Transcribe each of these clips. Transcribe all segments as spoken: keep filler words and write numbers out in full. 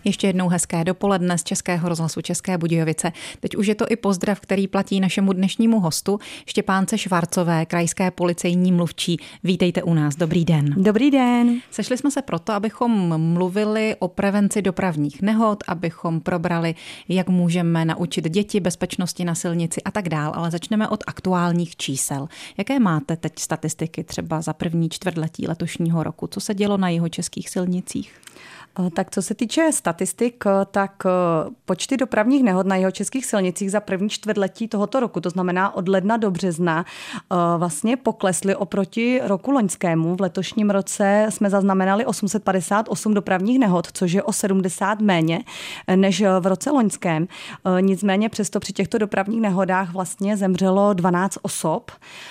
Ještě jednou hezké dopoledne z Českého rozhlasu České Budějovice. Teď už je to i pozdrav, který platí našemu dnešnímu hostu, Štěpánce Švarcové, krajské policejní mluvčí. Vítejte u nás. Dobrý den. Dobrý den. Sešli jsme se proto, abychom mluvili o prevenci dopravních nehod, abychom probrali, jak můžeme naučit děti bezpečnosti na silnici a tak dál, ale začneme od aktuálních čísel. Jaké máte teď statistiky třeba za první čtvrtletí letošního roku? Co se dělo na jihočeských silnicích? Tak co se týče statistik, tak počty dopravních nehod na jihočeských silnicích za první čtvrtletí tohoto roku, to znamená od ledna do března, vlastně poklesly oproti roku loňskému. V letošním roce jsme zaznamenali osm set padesát osm dopravních nehod, což je o sedmdesát méně než v roce loňském. Nicméně přesto při těchto dopravních nehodách vlastně zemřelo dvanáct osob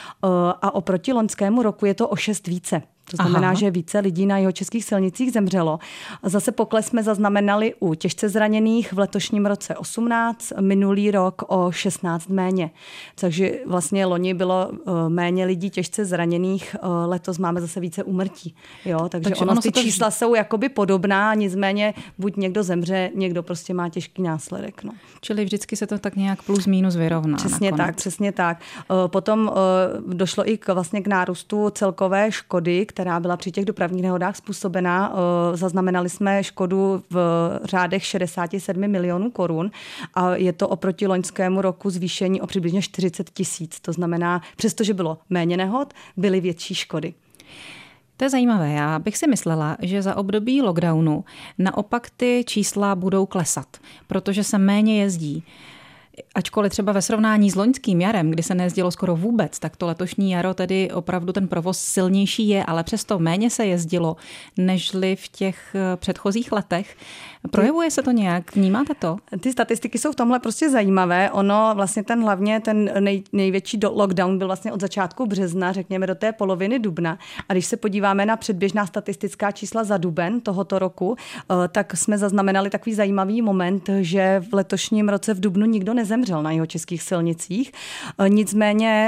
a oproti loňskému roku je to o šest více. To znamená, Aha. že více lidí na jihočeských silnicích zemřelo. Zase pokles jsme zaznamenali u těžce zraněných v letošním roce osmnáct, minulý rok o šestnáct méně. Takže vlastně loni bylo méně lidí těžce zraněných, letos máme zase více úmrtí. Jo, takže, takže ono, ono ty to... čísla jsou jakoby podobná, nicméně buď někdo zemře, někdo prostě má těžký následek. No. Čili vždycky se to tak nějak plus minus vyrovná. Přesně nakonec. tak, přesně tak. Potom došlo i k, vlastně k nárůstu celkové škody, která byla při těch dopravních nehodách způsobená. Zaznamenali jsme škodu v řádech šedesát sedm milionů korun a je to oproti loňskému roku zvýšení o přibližně čtyřicet tisíc. To znamená, přestože bylo méně nehod, byly větší škody. To je zajímavé. Já bych si myslela, že za období lockdownu naopak ty čísla budou klesat, protože se méně jezdí. Ačkoliv třeba ve srovnání s loňským jarem, kdy se nejezdilo skoro vůbec, tak to letošní jaro tedy opravdu ten provoz silnější je, ale přesto méně se jezdilo, nežli v těch předchozích letech. Projevuje se to nějak? Vnímáte to? Ty statistiky jsou v tomhle prostě zajímavé. Ono vlastně ten hlavně ten nej, největší lockdown byl vlastně od začátku března, řekněme do té poloviny dubna. A když se podíváme na předběžná statistická čísla za duben tohoto roku, tak jsme zaznamenali takový zajímavý moment, že v letošním roce v dubnu nikdo nezemřel na jihočeských silnicích. Nicméně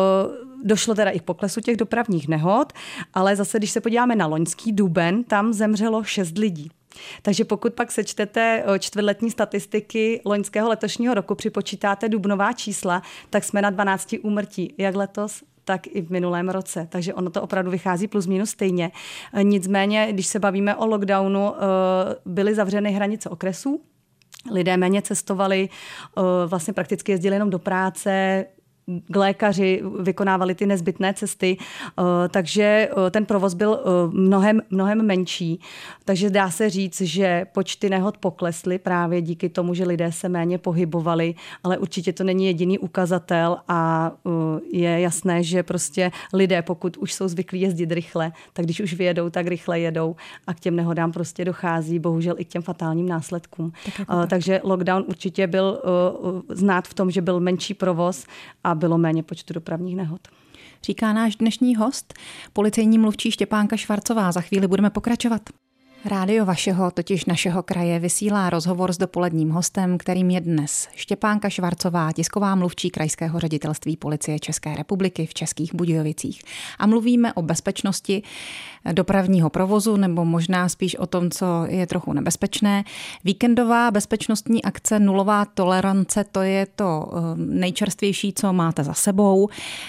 došlo teda i k poklesu těch dopravních nehod, ale zase, když se podíváme na loňský duben, tam zemřelo šest lidí. Takže pokud pak sečtete čtvrtletní statistiky loňského letošního roku, připočítáte dubnová čísla, tak jsme na dvanácti úmrtí, jak letos, tak i v minulém roce. Takže ono to opravdu vychází plus minus stejně. Nicméně, když se bavíme o lockdownu, byly zavřeny hranice okresů, lidé méně cestovali, vlastně prakticky jezdili jenom do práce, k lékaři, vykonávali ty nezbytné cesty, takže ten provoz byl mnohem, mnohem menší. Takže dá se říct, že počty nehod poklesly právě díky tomu, že lidé se méně pohybovali, ale určitě to není jediný ukazatel a je jasné, že prostě lidé, pokud už jsou zvyklí jezdit rychle, tak když už vyjedou, tak rychle jedou a k těm nehodám prostě dochází, bohužel i k těm fatálním následkům. Tak jako tak. Takže lockdown určitě byl znát v tom, že byl menší provoz a bylo méně počtu dopravních nehod. Říká náš dnešní host, policejní mluvčí Štěpánka Švarcová. Za chvíli budeme pokračovat. Rádio vašeho, totiž našeho kraje, vysílá rozhovor s dopoledním hostem, kterým je dnes Štěpánka Švarcová, tisková mluvčí Krajského ředitelství Policie České republiky v Českých Budějovicích. A mluvíme o bezpečnosti dopravního provozu, nebo možná spíš o tom, co je trochu nebezpečné. Víkendová bezpečnostní akce Nulová tolerance, to je to nejčerstvější, co máte za sebou.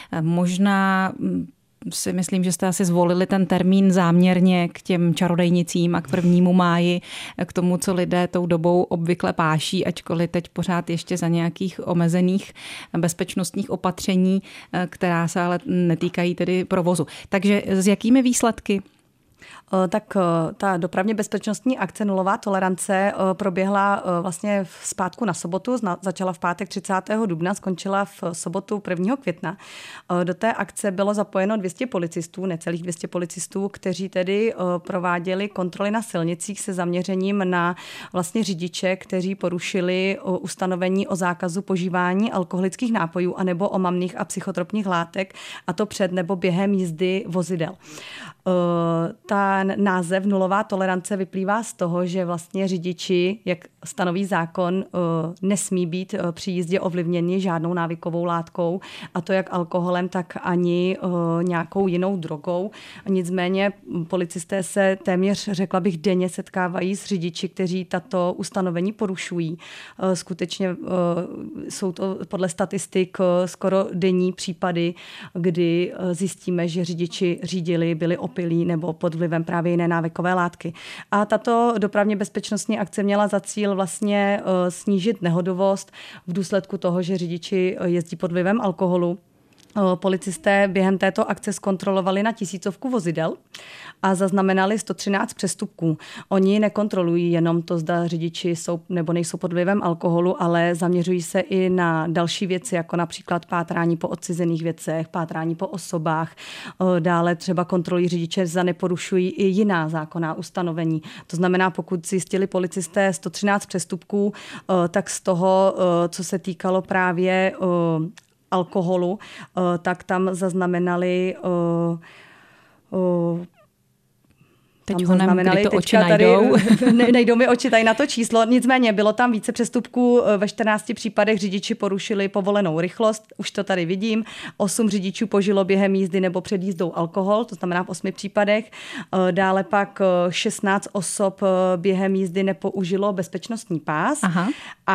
Možná si myslím, že jste asi zvolili ten termín záměrně k těm čarodejnicím a k prvnímu máji, k tomu, co lidé tou dobou obvykle páší, ačkoliv teď pořád ještě za nějakých omezených bezpečnostních opatření, která se ale netýkají tedy provozu. Takže s jakými výsledky? Tak ta dopravně bezpečnostní akce Nulová tolerance proběhla vlastně v zpátku na sobotu, začala v pátek třicátého dubna, skončila v sobotu prvního května. Do té akce bylo zapojeno dvě stě policistů, necelých dvě stě policistů, kteří tedy prováděli kontroly na silnicích se zaměřením na vlastně řidiče, kteří porušili ustanovení o zákazu požívání alkoholických nápojů anebo omamných a psychotropních látek, a to před nebo během jízdy vozidel. ta název nulová tolerance vyplývá z toho, že vlastně řidiči, jak stanoví zákon, nesmí být při jízdě ovlivněni žádnou návykovou látkou, a to jak alkoholem, tak ani nějakou jinou drogou. Nicméně policisté se téměř, řekla bych, denně setkávají s řidiči, kteří tato ustanovení porušují. Skutečně jsou to podle statistik skoro denní případy, kdy zjistíme, že řidiči řídili, byli opilí nebo pod vlivem právě jiné návykové látky. A tato dopravně bezpečnostní akce měla za cíl vlastně snížit nehodovost v důsledku toho, že řidiči jezdí pod vlivem alkoholu. Policisté během této akce zkontrolovali na tisícovku vozidel a zaznamenali sto třináct přestupků. Oni nekontrolují jenom to, zda řidiči jsou nebo nejsou pod vlivem alkoholu, ale zaměřují se i na další věci, jako například pátrání po odcizených věcech, pátrání po osobách. Dále třeba kontrolují řidiče, zda neporušují i jiná zákonná ustanovení. To znamená, pokud zjistili policisté sto třináct přestupků, tak z toho, co se týkalo právě alkoholu, tak tam zaznamenali Teď ho nevím, kdy to oči najdou. Tady, nejdou mi oči tady na to číslo. Nicméně bylo tam více přestupků. Ve čtrnácti případech řidiči porušili povolenou rychlost. Už to tady vidím. Osm řidičů požilo během jízdy nebo před jízdou alkohol, to znamená v osmi případech. Dále pak šestnáct osob během jízdy nepoužilo bezpečnostní pás. Aha.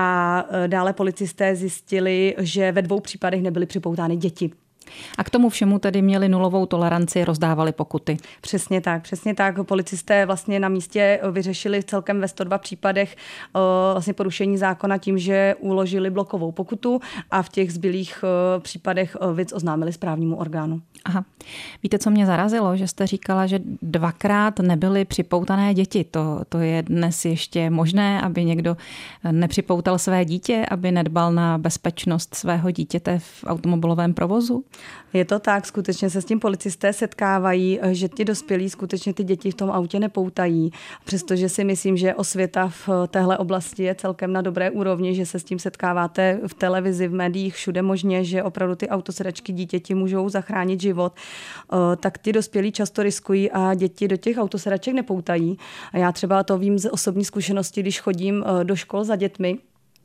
A dále policisté zjistili, že ve dvou případech nebyly připoutány děti. A k tomu všemu tedy měli nulovou toleranci, rozdávali pokuty. Přesně tak, přesně tak. Policisté vlastně na místě vyřešili celkem ve sto dva případech vlastně porušení zákona tím, že uložili blokovou pokutu a v těch zbylých případech věc oznámili správnímu orgánu. Aha. Víte, co mě zarazilo? Že jste říkala, že dvakrát nebyly připoutané děti. To, to je dnes ještě možné, aby někdo nepřipoutal své dítě, aby nedbal na bezpečnost svého dítěte v automobilovém provozu? Je to tak, skutečně se s tím policisté setkávají, že ti dospělí skutečně ty děti v tom autě nepoutají. Přestože si myslím, že osvěta v téhle oblasti je celkem na dobré úrovni, že se s tím setkáváte v televizi, v médiích, všude možně, že opravdu ty autosedačky dítěti můžou zachránit život, tak ty dospělí často riskují a děti do těch autosedaček nepoutají. A já třeba to vím z osobní zkušenosti, když chodím do škol za dětmi,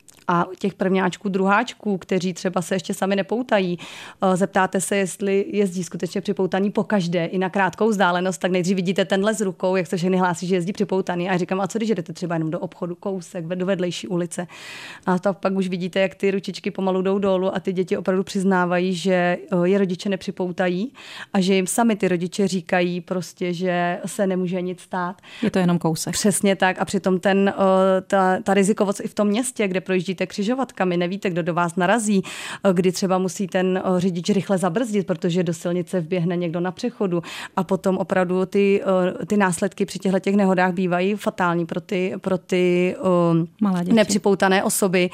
a těch prvňáčků, druháčků, kteří třeba se ještě sami nepoutají, zeptáte se, jestli jezdí skutečně připoutaný pokaždé i na krátkou vzdálenost, tak nejdřív vidíte tenhle s rukou, jak se všechny hlásí, že jezdí připoutaný. A já říkám, a co když jdete třeba jenom do obchodu, kousek, do vedlejší ulice. A to pak už vidíte, jak ty ručičky pomalu jdou dolů a ty děti opravdu přiznávají, že je rodiče nepřipoutají a že jim sami ty rodiče říkají prostě, že se nemůže nic stát. Je to jenom kousek. Přesně tak. A přitom ten, ta, ta rizikovost i v tom městě, kde projíždí křižovatkami, nevíte, kdo do vás narazí, kdy třeba musí ten řidič rychle zabrzdit, protože do silnice vběhne někdo na přechodu a potom opravdu ty, ty následky při těchto těch nehodách bývají fatální pro ty, pro ty nepřipoutané osoby.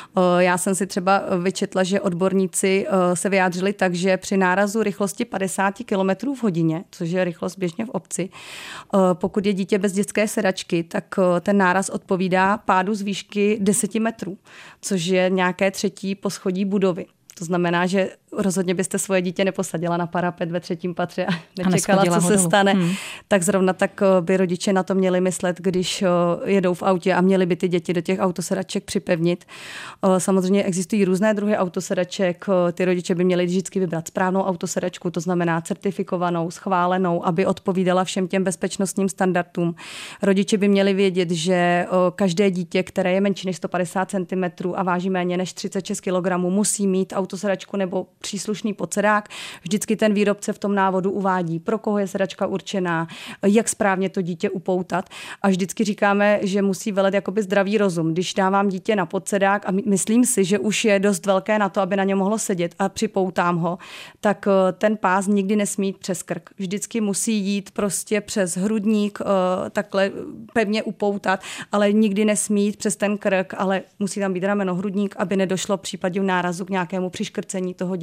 Já jsem si třeba vyčetla, že odborníci se vyjádřili tak, že při nárazu rychlosti padesát kilometrů v hodině, což je rychlost běžně v obci, pokud je dítě bez dětské sedačky, tak ten náraz odpovídá pádu z výšky deset metrů, což je nějaké třetí poschodí budovy. To znamená, že rozhodně byste svoje dítě neposadila na parapet ve třetím patře a nečekala, a co se dolů. stane. Hmm. Tak zrovna tak by rodiče na to měli myslet, když jedou v autě a měli by ty děti do těch autosedaček připevnit. Samozřejmě existují různé druhy autosedaček. Ty rodiče by měli vždycky vybrat správnou autosedačku, to znamená certifikovanou, schválenou, aby odpovídala všem těm bezpečnostním standardům. Rodiče by měli vědět, že každé dítě, které je menší než sto padesát centimetrů a váží méně než třicet šest kilogramů, musí mít autosedačku nebo příslušný podsedák. Vždycky ten výrobce v tom návodu uvádí, pro koho je sedačka určená, jak správně to dítě upoutat. A vždycky říkáme, že musí velet jakoby zdravý rozum. Když dávám dítě na podsedák a myslím si, že už je dost velké na to, aby na něm mohlo sedět a připoutám ho, tak ten pás nikdy nesmí jít přes krk. Vždycky musí jít prostě přes hrudník, takhle pevně upoutat, ale nikdy nesmí jít přes ten krk, ale musí tam být rameno, hrudník, aby nedošlo v případě nárazu k nějakému přiškrcení toho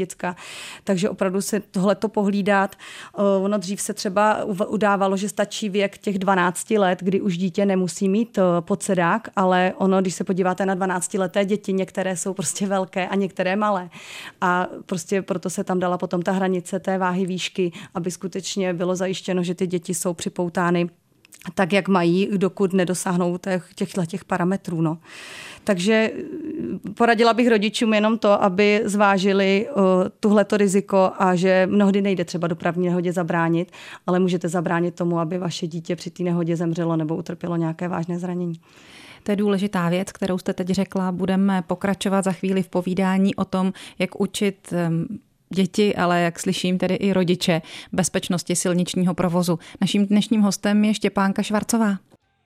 děcka. Takže opravdu se tohleto pohlídat. Ono dřív se třeba udávalo, že stačí věk těch dvanácti let, kdy už dítě nemusí mít podsedák, ale ono, když se podíváte na dvanáctileté děti, některé jsou prostě velké a některé malé. A prostě proto se tam dala potom ta hranice té váhy výšky, aby skutečně bylo zajištěno, že ty děti jsou připoutány tak, jak mají, dokud nedosáhnou těchto těch parametrů. No. Takže poradila bych rodičům jenom to, aby zvážili uh, tuhleto riziko a že mnohdy nejde třeba dopravní nehodě zabránit, ale můžete zabránit tomu, aby vaše dítě při té nehodě zemřelo nebo utrpělo nějaké vážné zranění. To je důležitá věc, kterou jste teď řekla. Budeme pokračovat za chvíli v povídání o tom, jak učit um, děti, ale jak slyším, tedy i rodiče bezpečnosti silničního provozu. Naším dnešním hostem je Štěpánka Švarcová.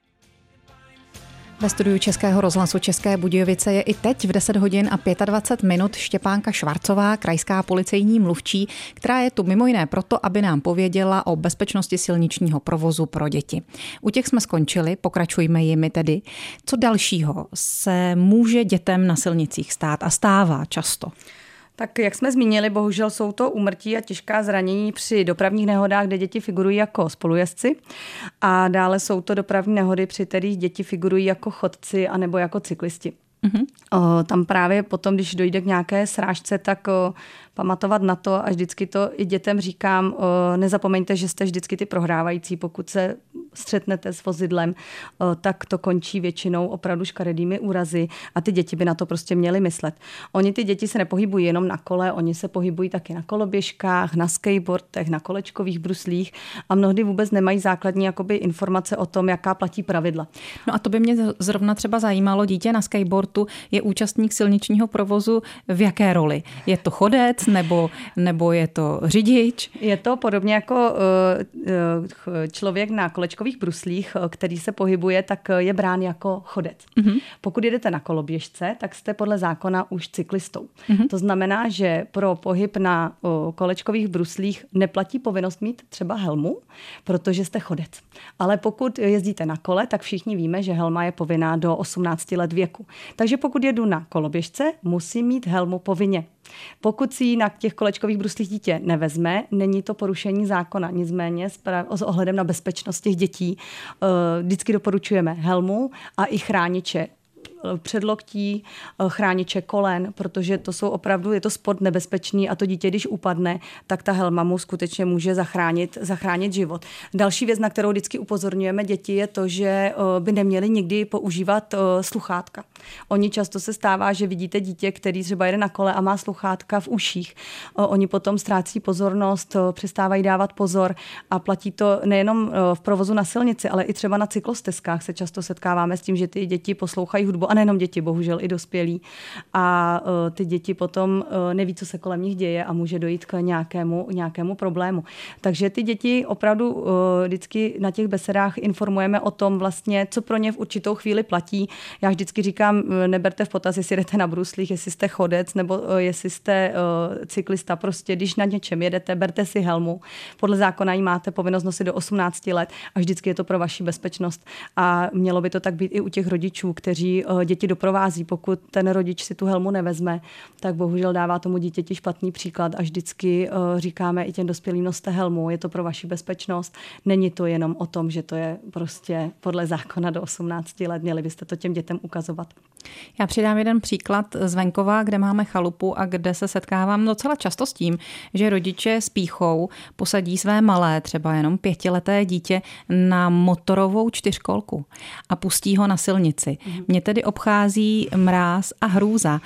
Ve studiu Českého rozhlasu České Budějovice je i teď v deset hodin a dvacet pět minut Štěpánka Švarcová, krajská policejní mluvčí, která je tu mimo jiné proto, aby nám pověděla o bezpečnosti silničního provozu pro děti. U těch jsme skončili, pokračujme jimi tedy. Co dalšího se může dětem na silnicích stát a stává často? Tak jak jsme zmínili, bohužel jsou to úmrtí a těžká zranění při dopravních nehodách, kde děti figurují jako spolujezdci. A dále jsou to dopravní nehody, při kterých děti figurují jako chodci anebo jako cyklisti. Mm-hmm. O, tam právě potom, když dojde k nějaké srážce, tak o, pamatovat na to a vždycky to i dětem říkám, o, nezapomeňte, že jste vždycky ty prohrávající, pokud se střetnete s vozidlem, o, tak to končí většinou opravdu škaredými úrazy a ty děti by na to prostě měly myslet. Oni ty děti se nepohybují jenom na kole, oni se pohybují taky na koloběžkách, na skateboardech, na kolečkových bruslích a mnohdy vůbec nemají základní jakoby informace o tom, jaká platí pravidla. No a to by mě zrovna třeba zajímalo, dítě na skateboardu je účastník silničního provozu v jaké roli? Je to chodec nebo, nebo je to řidič? Je to podobně jako uh, člověk na kolečkových bruslích, který se pohybuje, tak je brán jako chodec. Mm-hmm. Pokud jedete na koloběžce, tak jste podle zákona už cyklistou. Mm-hmm. To znamená, že pro pohyb na uh, kolečkových bruslích neplatí povinnost mít třeba helmu, protože jste chodec. Ale pokud jezdíte na kole, tak všichni víme, že helma je povinná do osmnácti let věku. Takže pokud jedu na koloběžce, musím mít helmu povinně. Pokud si ji na těch kolečkových bruslích dítě nevezme, není to porušení zákona. Nicméně s ohledem na bezpečnost těch dětí vždycky doporučujeme helmu a i chrániče předloktí, chrániče kolen, protože to jsou opravdu, je to sport nebezpečný a to dítě, když upadne, tak ta helma mu skutečně může zachránit, zachránit život. Další věc, na kterou vždycky upozorňujeme děti, je to, že by neměli nikdy používat sluchátka. Oni často se stává, že vidíte dítě, který třeba jede na kole a má sluchátka v uších. Oni potom ztrácí pozornost, přestávají dávat pozor a platí to nejenom v provozu na silnici, ale i třeba na cyklostezkách se často setkáváme s tím, že ty děti poslouchají hudbu a nejenom děti, bohužel i dospělí. A uh, ty děti potom uh, neví, co se kolem nich děje a může dojít k nějakému, nějakému problému. Takže ty děti opravdu uh, vždycky na těch besedách informujeme o tom vlastně, co pro ně v určitou chvíli platí. Já vždycky říkám, neberte v potaz, jestli jdete na bruslích, jestli jste chodec nebo uh, jestli jste uh, cyklista. Prostě, když na něčem jedete, berte si helmu. Podle zákona ji máte povinnost nosit do osmnácti let a vždycky je to pro vaši bezpečnost. A mělo by to tak být i u těch rodičů, kteří děti doprovází. Pokud ten rodič si tu helmu nevezme, tak bohužel dává tomu dítěti špatný příklad a vždycky uh, říkáme i těm dospělým, noste helmu, je to pro vaši bezpečnost. Není to jenom o tom, že to je prostě podle zákona do osmnácti let, měli byste to těm dětem ukazovat. Já přidám jeden příklad z venkova, kde máme chalupu a kde se setkávám docela často s tím, že rodiče s pýchou posadí své malé, třeba jenom pětileté dítě na motorovou čtyřkolku a pustí ho na silnici. Mm. Mě tedy obchází mráz a hrůza.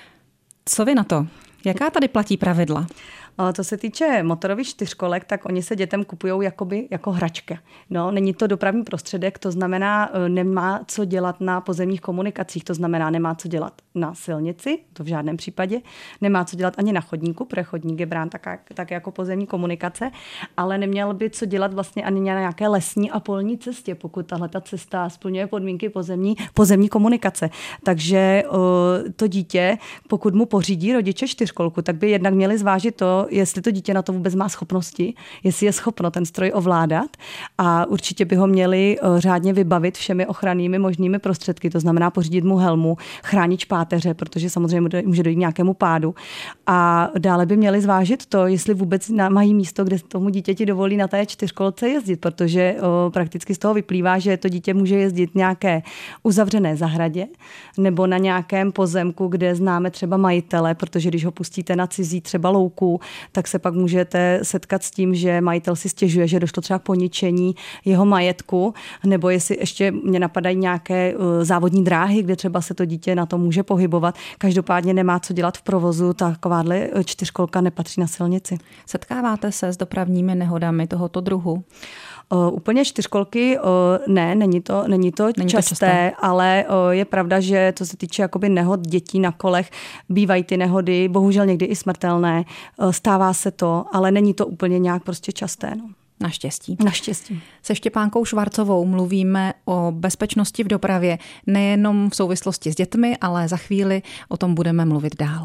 Co vy na to? Jaká tady platí pravidla? Co se týče motorových čtyřkolek, tak oni se dětem kupují jakoby jako hračka. No, není to dopravní prostředek, to znamená, nemá co dělat na pozemních komunikacích, to znamená, nemá co dělat na silnici, to v žádném případě, nemá co dělat ani na chodníku, protože chodník je brán tak, tak jako pozemní komunikace, ale neměl by co dělat vlastně ani na nějaké lesní a polní cestě, pokud tahle ta cesta splňuje podmínky pozemní, pozemní komunikace. Takže to dítě, pokud mu pořídí rodiče čtyřkolku, tak by jednak měli zvážit to, to, jestli to dítě na to vůbec má schopnosti, jestli je schopno ten stroj ovládat a určitě by ho měli řádně vybavit všemi ochrannými možnými prostředky, to znamená pořídit mu helmu, chránit páteře, protože samozřejmě může dojít k nějakému pádu. A dále by měli zvážit to, jestli vůbec mají místo, kde tomu dítěti dovolí na té čtyřkolce jezdit, protože o, prakticky z toho vyplývá, že to dítě může jezdit v nějaké uzavřené zahradě nebo na nějakém pozemku, kde známe třeba majitele, protože když ho pustíte na cizí třeba louku, tak se pak můžete setkat s tím, že majitel si stěžuje, že došlo třeba k poničení jeho majetku, nebo jestli ještě mě napadají nějaké uh, závodní dráhy, kde třeba se to dítě na to může pohybovat. Každopádně nemá co dělat v provozu, takováhle čtyřkolka nepatří na silnici. Setkáváte se s dopravními nehodami tohoto druhu? Uh, úplně čtyřkolky, uh, ne, není to, není to není časté, to časté, ale uh, je pravda, že co se týče jakoby nehod dětí na kolech, bývají ty nehody, bohužel někdy i smrtelné, uh, stává se to, ale není to úplně nějak prostě časté. No. Naštěstí. Naštěstí. Se Štěpánkou Švarcovou mluvíme o bezpečnosti v dopravě nejenom v souvislosti s dětmi, ale za chvíli o tom budeme mluvit dál.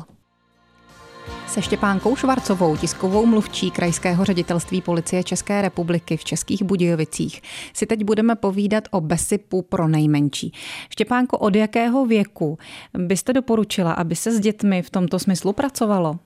Se Štěpánkou Švarcovou, tiskovou mluvčí Krajského ředitelství Policie České republiky v Českých Budějovicích, si teď budeme povídat o BESIPu pro nejmenší. Štěpánko, od jakého věku byste doporučila, aby se s dětmi v tomto smyslu pracovalo?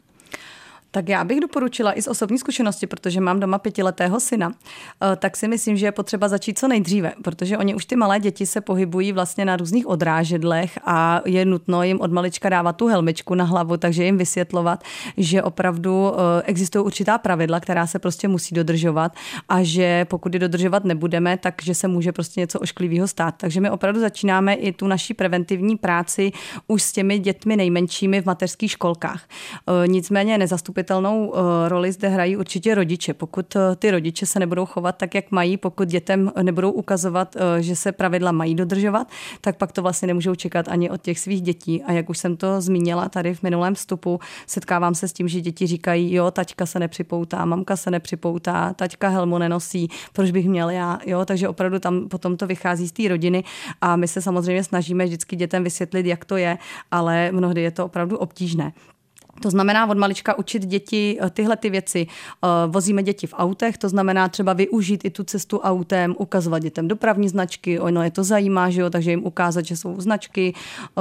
Tak já bych doporučila i z osobní zkušenosti, protože mám doma pětiletého syna, tak si myslím, že je potřeba začít co nejdříve, protože oni už ty malé děti se pohybují vlastně na různých odrážedlech a je nutno jim od malička dávat tu helmičku na hlavu, takže jim vysvětlovat, že opravdu existují určitá pravidla, která se prostě musí dodržovat a že pokud je dodržovat nebudeme, takže se může prostě něco ošklivého stát. Takže my opravdu začínáme i tu naší preventivní práci už s těmi dětmi nejmenšími v mateřských školkách. Nicméně nezastupitelnou roli zde hrají určitě rodiče. Pokud ty rodiče se nebudou chovat tak, jak mají, pokud dětem nebudou ukazovat, že se pravidla mají dodržovat, tak pak to vlastně nemůžou čekat ani od těch svých dětí. A jak už jsem to zmínila tady v minulém vstupu, setkávám se s tím, že děti říkají, jo, taťka se nepřipoutá, mamka se nepřipoutá, taťka helmu nenosí, proč bych měl já, jo, takže opravdu tam potom to vychází z té rodiny a my se samozřejmě snažíme vždycky dětem vysvětlit, jak to je, ale mnohdy je to opravdu obtížné. To znamená od malička učit děti tyhle ty věci. Vozíme děti v autech, to znamená třeba využít i tu cestu autem, ukazovat dětem dopravní značky, ono je to zajímá, že jo, takže jim ukázat, že jsou značky,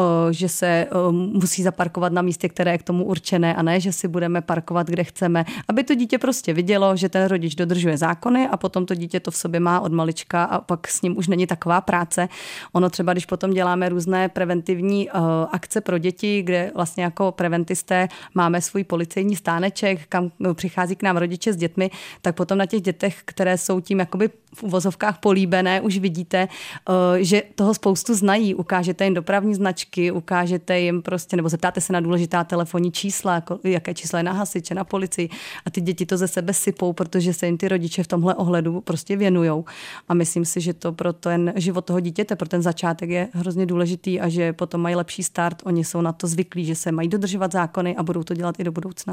že se musí zaparkovat na místě, které je k tomu určené a ne, že si budeme parkovat, kde chceme, aby to dítě prostě vidělo, že ten rodič dodržuje zákony a potom to dítě to v sobě má od malička a pak s ním už není taková práce. Ono třeba, když potom děláme různé preventivní akce pro děti, kde vlastně jako preventisté máme svůj policejní stáneček, kam přichází k nám rodiče s dětmi, tak potom na těch dětech, které jsou tím jakoby v uvozovkách políbené, už vidíte, že toho spoustu znají. Ukážete jim dopravní značky, ukážete jim prostě, nebo zeptáte se na důležitá telefonní čísla, jaké čísla je na hasiče, na policii a ty děti to ze sebe sypou, protože se jim ty rodiče v tomhle ohledu prostě věnujou. A myslím si, že to pro ten život toho dítěte, pro ten začátek je hrozně důležitý a že potom mají lepší start. Oni jsou na to zvyklí, že se mají dodržovat zákony a budou to dělat i do budoucna.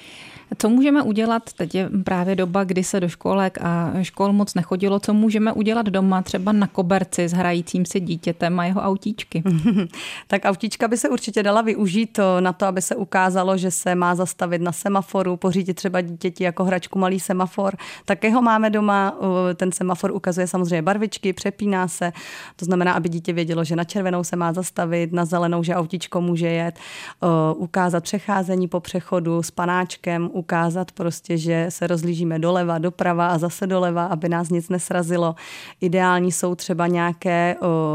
Co můžeme udělat? Teď je právě doba, kdy se do školek a škol moc nechodilo. Co můžeme udělat doma, třeba na koberci s hrajícím si dítětem a jeho autíčky? Tak autíčka by se určitě dala využít na to, aby se ukázalo, že se má zastavit na semaforu, pořídit třeba dítěti jako hračku malý semafor. Také ho máme doma. Ten semafor ukazuje samozřejmě barvičky, přepíná se. To znamená, aby dítě vědělo, že na červenou se má zastavit, na zelenou, že autíčko může jet. Ukázat přecházení po přechodu s panáčkem, ukázat prostě, že se rozlížíme doleva, doprava a zase doleva, aby nás nic nesrazilo. Ideální jsou třeba nějaké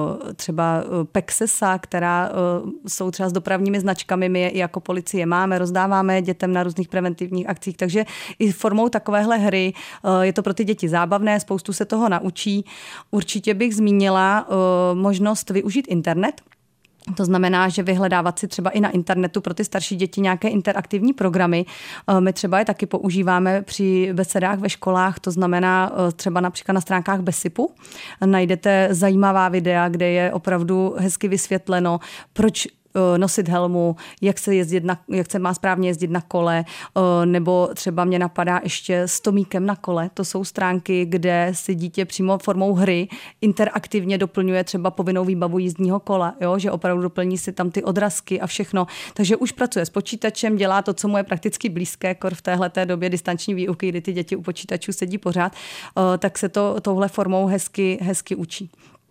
třeba Pexesa, která jsou třeba s dopravními značkami, my je i jako policie máme, rozdáváme dětem na různých preventivních akcích, takže i formou takovéhle hry je to pro ty děti zábavné, spoustu se toho naučí. Určitě bych zmínila možnost využít internet. To znamená, že vyhledávat si třeba i na internetu pro ty starší děti nějaké interaktivní programy. My třeba je taky používáme při besedách ve školách, to znamená třeba například na stránkách BESIPu. Najdete zajímavá videa, kde je opravdu hezky vysvětleno, proč nosit helmu, jak se jezdit na, jak se má správně jezdit na kole, nebo třeba mě napadá ještě s Tomíkem na kole. To jsou stránky, kde si dítě přímo formou hry interaktivně doplňuje třeba povinnou výbavu jízdního kola, jo? Že opravdu doplní si tam ty odrazky a všechno. Takže už pracuje s počítačem, dělá to, co mu je prakticky blízké, kor v téhleté době distanční výuky, kdy ty děti u počítačů sedí pořád, tak se to touhle formou hezky, hezky učí.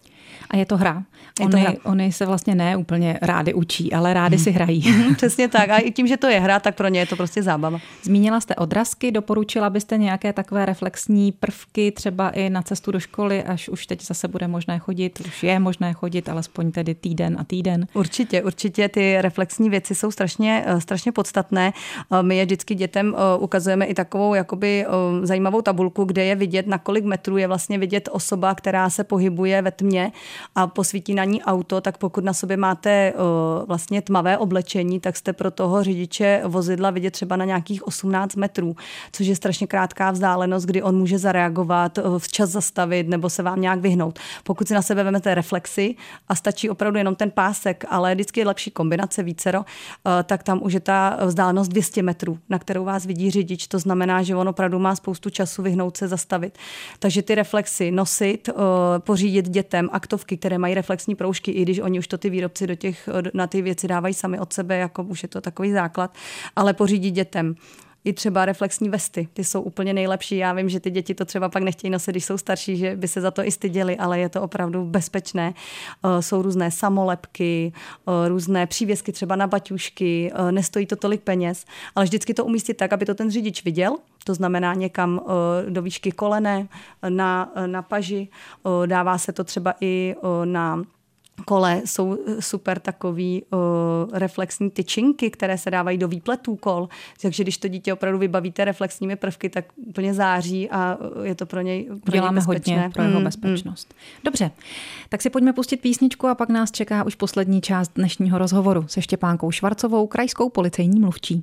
A je to hra. Je Oni, to hra. oni se vlastně ne úplně rádi učí, ale rádi si hrají. Přesně tak. A i tím, že to je hra, tak pro ně je to prostě zábava. Zmínila jste odrazky, doporučila byste nějaké takové reflexní prvky třeba i na cestu do školy, až už teď zase bude možné chodit, už je možné chodit, alespoň tedy týden a týden. Určitě, určitě ty reflexní věci jsou strašně, strašně podstatné. My je vždycky dětem ukazujeme i takovou jakoby zajímavou tabulku, kde je vidět, na kolik metrů je vlastně vidět osoba, která se pohybuje ve tmě a posvítí na ní auto, tak pokud na sobě máte uh, vlastně tmavé oblečení, tak jste pro toho řidiče vozidla vidět třeba na nějakých osmnáct metrů, což je strašně krátká vzdálenost, kdy on může zareagovat, uh, včas zastavit nebo se vám nějak vyhnout. Pokud si na sebe vezmete reflexy a stačí opravdu jenom ten pásek, ale vždycky je lepší kombinace vícero, uh, tak tam už je ta vzdálenost dvě stě metrů, na kterou vás vidí řidič. To znamená, že on opravdu má spoustu času vyhnout se, zastavit. Takže ty reflexy nosit, uh, pořídit dětem aktovky, které mají reflexní proužky, i když oni už to ty výrobci do těch, na ty věci dávají sami od sebe, jako už je to takový základ, ale pořídit dětem. I třeba reflexní vesty, ty jsou úplně nejlepší. Já vím, že ty děti to třeba pak nechtějí nosit, když jsou starší, že by se za to i styděli, ale je to opravdu bezpečné. Jsou různé samolepky, různé přívěsky třeba na baťušky, nestojí to tolik peněz, ale vždycky to umístit tak, aby to ten řidič viděl. To znamená někam do výšky kolene, na, na paži. Dává se to třeba i na kole, jsou super takový uh, reflexní tyčinky, které se dávají do výpletů kol. Takže když to dítě opravdu vybavíte reflexními prvky, tak úplně září a je to pro něj, pro Děláme něj bezpečné. hodně pro jeho mm, bezpečnost. Mm. Dobře, tak si pojďme pustit písničku a pak nás čeká už poslední část dnešního rozhovoru se Štěpánkou Švarcovou, krajskou policejní mluvčí.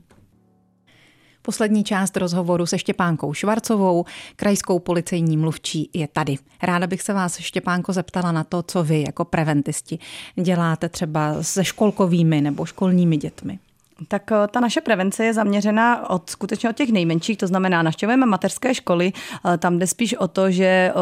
Poslední část rozhovoru se Štěpánkou Švarcovou, krajskou policejní mluvčí, je tady. Ráda bych se vás, Štěpánko, zeptala na to, co vy jako preventisti děláte třeba se školkovými nebo školními dětmi. Tak ta naše prevence je zaměřena od, skutečně od těch nejmenších, to znamená, navštěvujeme mateřské školy, tam jde spíš o to, že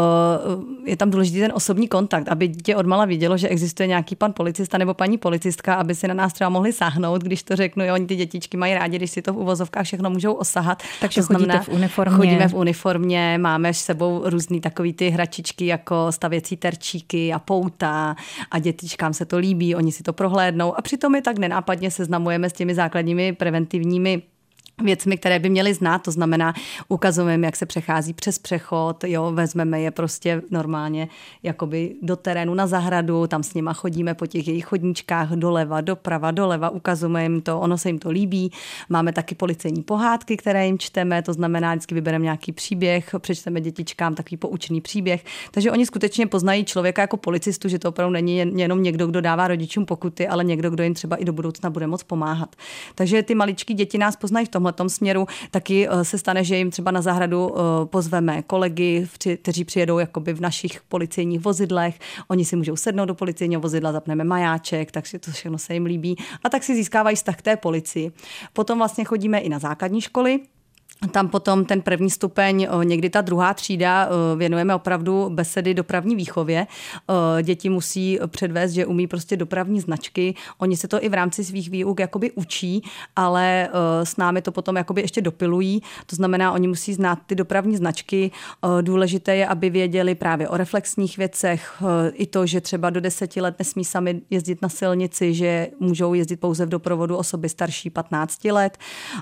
je tam důležitý ten osobní kontakt, aby dítě odmala vidělo, že existuje nějaký pan policista nebo paní policistka, aby si na nás třeba mohli sáhnout, když to řeknu, jo, oni ty dětičky mají rádi, když si to v uvozovkách všechno můžou osahat. Takže to znamená, chodíte v uniformě. Chodíme v uniformě, máme s sebou různý takový ty hračičky jako stavěcí terčíky a pouta a dětičkám se to líbí, oni si to prohlédnou a přitom je tak nenápadně seznamujeme s těmi základními preventivními věcmi, které by měli znát, to znamená ukazujeme, jak se přechází přes přechod, jo, vezmeme je prostě normálně jakoby do terénu na zahradu, tam s nima chodíme po těch jejich chodníčkách doleva, doprava, doleva, ukazujeme jim to, ono se jim to líbí. Máme taky policejní pohádky, které jim čteme, to znamená, vždycky vybereme nějaký příběh, přečteme dětičkám takový poučný příběh, takže oni skutečně poznají člověka jako policistu, že to opravdu není jenom někdo, kdo dává rodičům pokuty, ale někdo, kdo jim třeba i do budoucna bude moc pomáhat. Takže ty maličký děti nás poznají v tomhle tom směru. Taky se stane, že jim třeba na zahradu pozveme kolegy, kteří přijedou jakoby v našich policejních vozidlech. Oni si můžou sednout do policejního vozidla, zapneme majáček, takže to všechno se jim líbí. A tak si získávají vztah k té policii. Potom vlastně chodíme i na základní školy. Tam potom ten první stupeň, někdy ta druhá třída, věnujeme opravdu besedy dopravní výchově. Děti musí předvést, že umí prostě dopravní značky. Oni se to i v rámci svých výuk jakoby učí, ale s námi to potom jakoby ještě dopilují. To znamená, oni musí znát ty dopravní značky. Důležité je, aby věděli právě o reflexních věcech. I to, že třeba do deseti let nesmí sami jezdit na silnici, že můžou jezdit pouze v doprovodu osoby starší patnácti let.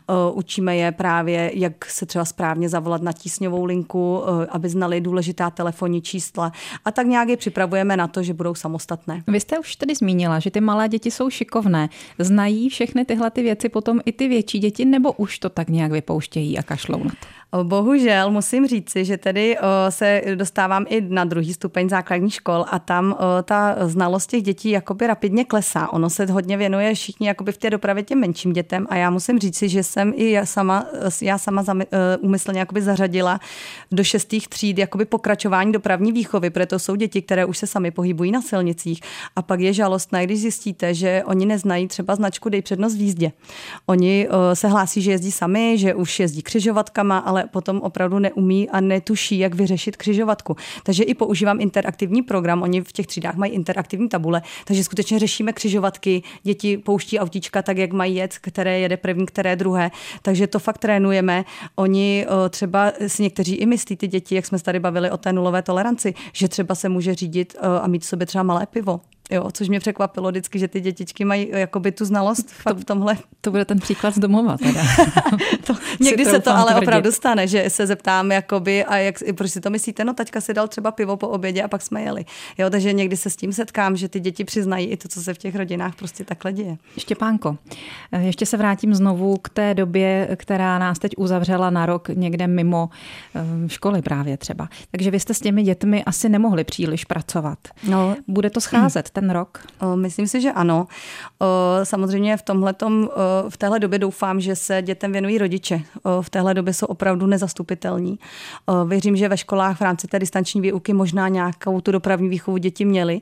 Učíme je právě, jak se třeba správně zavolat na tísňovou linku, aby znali důležitá telefonní čísla. A tak nějak je připravujeme na to, že budou samostatné. Vy jste už tedy zmínila, že ty malé děti jsou šikovné. Znají všechny tyhle ty věci potom i ty větší děti, nebo už to tak nějak vypouštějí a kašlou na to? Bohužel musím říci, že tedy se dostávám i na druhý stupeň základních škol a tam ta znalost těch dětí jakoby rapidně klesá. Ono se hodně věnuje všichni jakoby v té dopravě těm menším dětem a já musím říci, že jsem i já sama, já sama úmyslně jakoby zařadila do šestých tříd jakoby pokračování dopravní výchovy, protože to jsou děti, které už se sami pohybují na silnicích a pak je žalostné, když zjistíte, že oni neznají třeba značku dej přednost v jízdě. Oni se hlásí, že jezdí sami, že už jezdí křižovatkama, ale potom opravdu neumí a netuší, jak vyřešit křižovatku. Takže i používám interaktivní program, oni v těch třídách mají interaktivní tabule, takže skutečně řešíme křižovatky, děti pouští autíčka tak, jak mají jet, které jede první, které druhé, takže to fakt trénujeme. Oni třeba si někteří i myslí ty děti, jak jsme se tady bavili o té nulové toleranci, že třeba se může řídit a mít v sobě třeba malé pivo. Jo, což mě překvapilo vždycky, že ty dětičky mají jakoby tu znalost fakt to, v tomhle. To bude ten příklad z domova teda. to, někdy se to ale tvrdit. Opravdu stane, že se zeptám jakoby, a jak, proč si to myslíte, no taťka si dal třeba pivo po obědě a pak jsme jeli. Jo, takže někdy se s tím setkám, že ty děti přiznají i to, co se v těch rodinách prostě takhle děje. Štěpánko, ještě se vrátím znovu k té době, která nás teď uzavřela na rok někde mimo školy právě třeba. Takže vy jste s těmi dětmi asi nemohli příliš pracovat. No. Bude to scházet ten rok? Myslím si, že ano. Samozřejmě v tomhletom, v téhle době doufám, že se dětem věnují rodiče. V téhle době jsou opravdu nezastupitelní. Věřím, že ve školách v rámci té distanční výuky možná nějakou tu dopravní výchovu děti měly,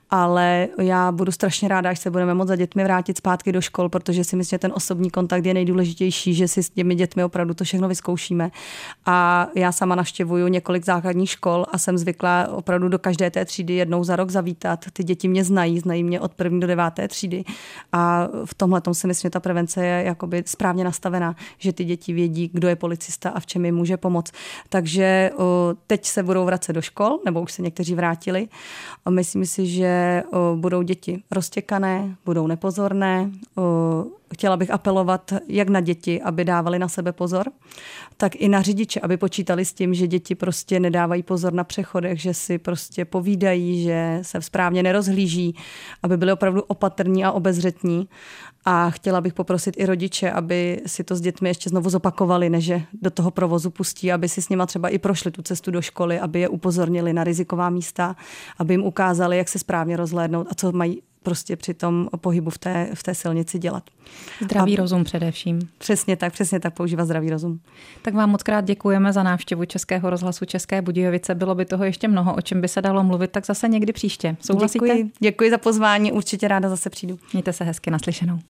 ale já budu strašně ráda, až se budeme moct za dětmi vrátit zpátky do škol, protože si myslím, že ten osobní kontakt je nejdůležitější, že si s těmi dětmi opravdu to všechno vyzkoušíme. A já sama navštěvuju několik základních škol a jsem zvyklá opravdu do každé té třídy jednou za rok zavítat. Ty děti mě znají, znají mě od první do deváté třídy a v tomhletom si myslím, že ta prevence je jakoby správně nastavená, že ty děti vědí, kdo je policista a v čem jim může pomoct. Takže o, teď se budou vracet do škol, nebo už se někteří vrátili. A myslím si, že o, budou děti roztěkané, budou nepozorné. O, chtěla bych apelovat jak na děti, aby dávali na sebe pozor, tak i na řidiče, aby počítali s tím, že děti prostě nedávají pozor na přechodech, že si prostě povídají, že se správně nerozhlíží, aby byli opravdu opatrní a obezřetní. A chtěla bych poprosit i rodiče, aby si to s dětmi ještě znovu zopakovali, než je do toho provozu pustí, aby si s nima třeba i prošli tu cestu do školy, aby je upozornili na riziková místa, aby jim ukázali, jak se správně rozhlédnout a co mají prostě při tom pohybu v té, v té silnici dělat. Zdravý a rozum především. Přesně tak, přesně tak používá zdravý rozum. Tak vám moc krát děkujeme za návštěvu Českého rozhlasu České Budějovice. Bylo by toho ještě mnoho, o čem by se dalo mluvit, tak zase někdy příště. Souhlasíte? Děkuji, děkuji za pozvání, určitě ráda zase přijdu. Mějte se hezky, naslyšenou.